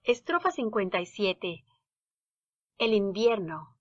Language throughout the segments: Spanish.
Estrofa 57. El invierno.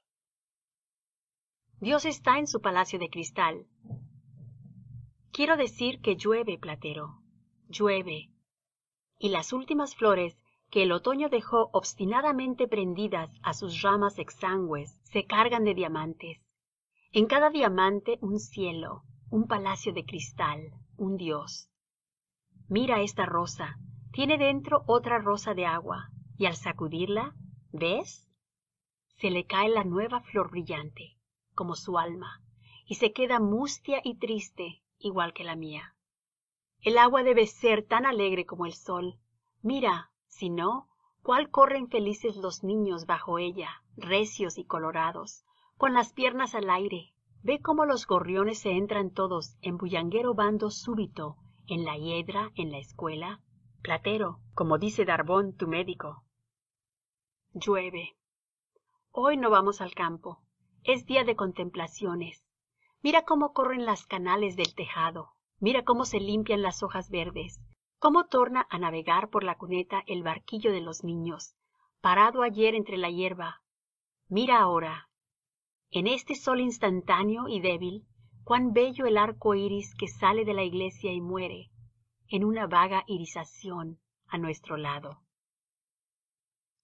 Dios está en su palacio de cristal. Quiero decir que llueve, platero, llueve, y las últimas flores que el otoño dejó obstinadamente prendidas a sus ramas exangües se cargan de diamantes. En cada diamante un cielo, un palacio de cristal, un Dios. Mira esta rosa, tiene dentro otra rosa de agua, y al sacudirla, ¿ves? Se le cae la nueva flor brillante, como su alma, y se queda mustia y triste, igual que la mía. El agua debe ser tan alegre como el sol. Mira, si no, cuál corren felices los niños bajo ella, recios y colorados, con las piernas al aire. Ve cómo los gorriones se entran todos en bullanguero bando súbito, en la hiedra, en la escuela. Platero, como dice Darbón, tu médico. Llueve. Hoy no vamos al campo. Es día de contemplaciones. Mira cómo corren las canales del tejado. Mira cómo se limpian las hojas verdes. Cómo torna a navegar por la cuneta el barquillo de los niños, parado ayer entre la hierba. Mira ahora, en este sol instantáneo y débil, cuán bello el arco iris que sale de la iglesia y muere, en una vaga irisación a nuestro lado.